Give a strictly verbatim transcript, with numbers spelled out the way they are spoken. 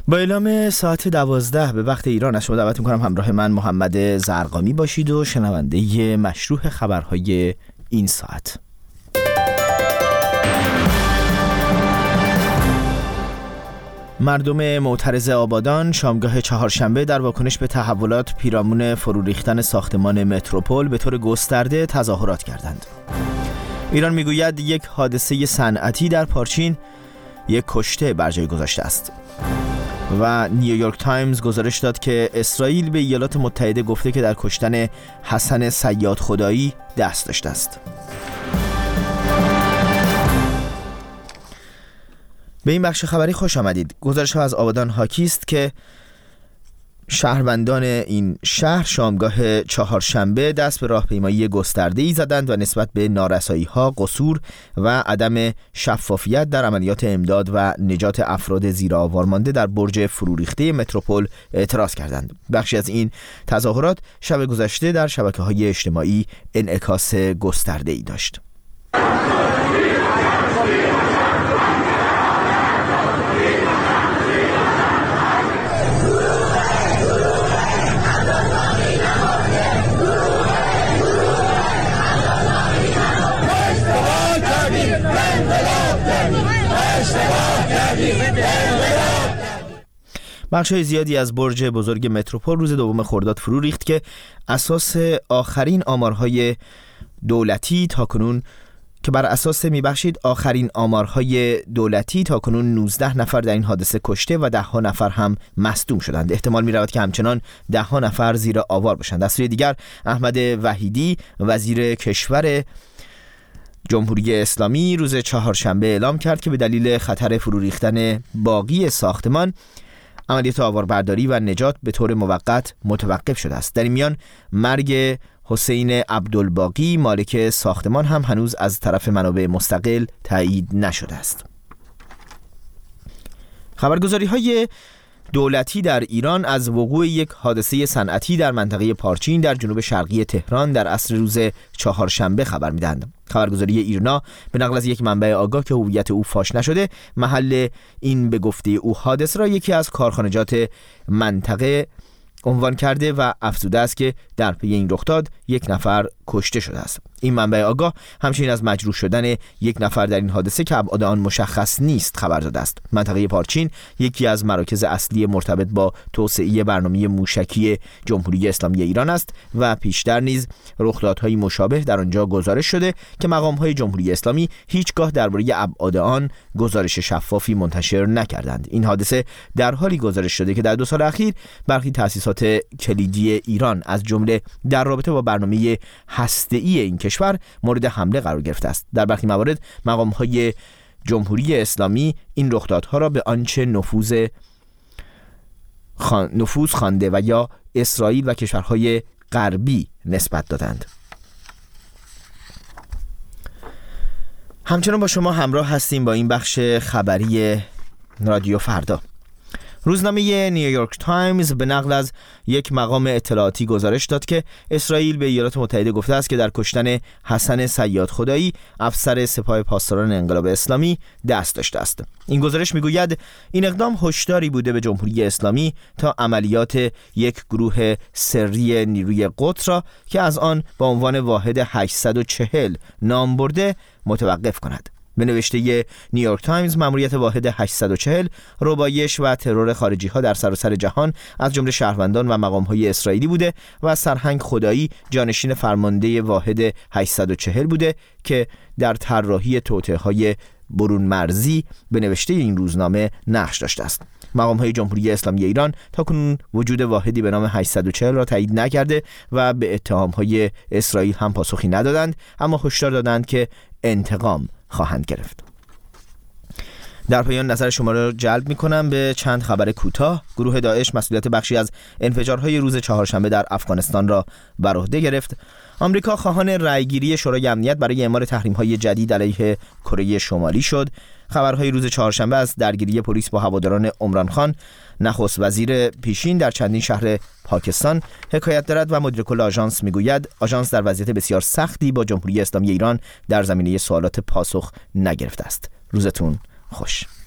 با اعلام ساعت دوازده به وقت ایران از شما دعوت میکنم همراه من محمد زرقامی باشید و شنونده مشروح خبرهای این ساعت. مردم معترض آبادان شامگاه چهارشنبه در واکنش به تحولات پیرامون فرو ریختن ساختمان متروپول به طور گسترده تظاهرات کردند. ایران میگوید یک حادثه صنعتی در پارچین یک کشته بر جای گذاشته است. و نیویورک تایمز گزارش داد که اسرائیل به ایالات متحده گفته که در کشتن حسن صیاد خدایی دست داشته است. به این بخش خبری خوش آمدید. گزارش ها از آبادان حاکی است که شهروندان این شهر شامگاه چهارشنبه دست به راهپیمایی گسترده‌ای زدند و نسبت به نارسایی‌ها، قصور و عدم شفافیت در عملیات امداد و نجات افراد زیر آوار مانده در برج فرو ریخته متروپول اعتراض کردند. بخشی از این تظاهرات شب گذشته در شبکه‌های اجتماعی انعکاس گسترده‌ای داشت. بخش‌های زیادی از برج بزرگ متروپول روز دوم خرداد فرو ریخت که اساس آخرین آمارهای دولتی تاکنون که بر اساس میبخشید آخرین آمارهای دولتی تاکنون نوزده نفر در این حادثه کشته و ده ها نفر هم مصدوم شدند. احتمال می‌رود که همچنان ده ها نفر زیر آوار باشند. از سوی دیگر احمد وحیدی وزیر کشور جمهوری اسلامی روز چهارشنبه اعلام کرد که به دلیل خطر فرو ریختن باقی ساختمان عملیات آواربرداری و نجات به طور موقت متوقف شده است. در این میان مرگ حسین عبدالباقی مالک ساختمان هم هنوز از طرف منابع مستقل تایید نشده است. خبرگزاری‌های دولتی در ایران از وقوع یک حادثه صنعتی در منطقه پارچین در جنوب شرقی تهران در عصر روز چهارشنبه خبر می‌دهند. خبرگزاری ایرنا به نقل از یک منبع آگاه که هویت او فاش نشده، محل این به گفته او حادثه را یکی از کارخانجات منطقه عنوان کرده و افزوده است که در پی این رخداد یک نفر کشته شده است. این منبع آگاه همچنین از مجروح شدن یک نفر در این حادثه که ابعاد آن مشخص نیست خبر داده است. منطقه پارچین یکی از مراکز اصلی مرتبط با توسعه برنامه موشکی جمهوری اسلامی ایران است و پیشتر نیز رخدادهای مشابه در آنجا گزارش شده که مقام‌های جمهوری اسلامی هیچگاه درباره ابعاد آن گزارش شفافی منتشر نکردند. این حادثه در حالی گزارش شده که در دو سال اخیر برخی تأسیسات کلیدی ایران از جمله در رابطه با برنامه هسته‌ای این کشور مورد حمله قرار گرفته است. در برخی موارد مقام‌های جمهوری اسلامی این رخدادها را به آنچه نفوذ خان... نفوذ خوانده و یا اسرائیل و کشورهای غربی نسبت دادند. همچنان با شما همراه هستیم با این بخش خبری رادیو فردا. روزنامه نیویورک تایمز به نقل از یک مقام اطلاعاتی گزارش داد که اسرائیل به ایالات متحده گفته است که در کشتن حسن صیاد خدایی افسر سپاه پاسداران انقلاب اسلامی دست داشته است. این گزارش میگوید این اقدام هشداری بوده به جمهوری اسلامی تا عملیات یک گروه سری نیروی قدس را که از آن با عنوان واحد هشتصد و چهل نام برده متوقف کند. به نوشته نیویورک تایمز مأموریت واحد هشتصد و چهل ربایش و ترور خارجی ها در سراسر جهان از جمله شهروندان و مقام های اسرائیلی بوده و سرهنگ خدایی جانشین فرمانده واحد هشتصد و چهل بوده که در طراحی توطئه های برون مرزی به نوشته این روزنامه نقش داشته است. مقام های جمهوری اسلامی ایران تاکنون وجود واحدی به نام هشتصد و چهل را تایید نکرده و به اتهام های اسرائیل هم پاسخی ندادند، اما هشدار دادند که انتقام خواهند گرفت. در پایان نظر شما را جلب می کنم به چند خبر کوتاه. گروه داعش مسئولیت بخشی از انفجارهای روز چهارشنبه در افغانستان را بر عهده گرفت. آمریکا خواهان رأیگیری شورای امنیت برای اعمال تحریم‌های جدید علیه کره شمالی شد. خبرهای روز چهارشنبه از درگیری پلیس با هواداران عمران خان، نخست وزیر پیشین در چندین شهر پاکستان حکایت دارد و مدیر کل آژانس میگوید آژانس در وضعیت بسیار سختی با جمهوری اسلامی ایران در زمینه سوالات پاسخ نگرفته است. روزتون خوش.